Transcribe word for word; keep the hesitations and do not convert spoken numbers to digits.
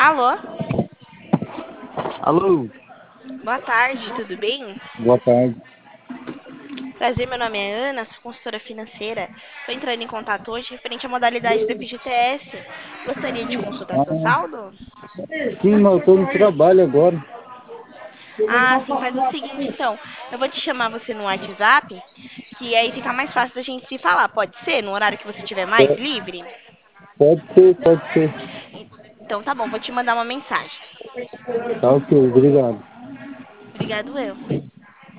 Alô, Alô, boa tarde, tudo bem? boa tarde. Prazer, meu nome é Ana, sou consultora financeira. Estou entrando em contato hoje referente à modalidade do F G T S. Gostaria de consultar seu Ah, saldo? sim, mas eu estou no trabalho agora. Ah, sim, faz o seguinte então. Eu vou te chamar você no WhatsApp, que aí fica mais fácil da gente se falar. Pode ser? No horário que você tiver mais livre? Pode ser, pode ser. En- Então tá bom, vou te mandar uma mensagem. Tá ok, obrigado. Obrigado eu.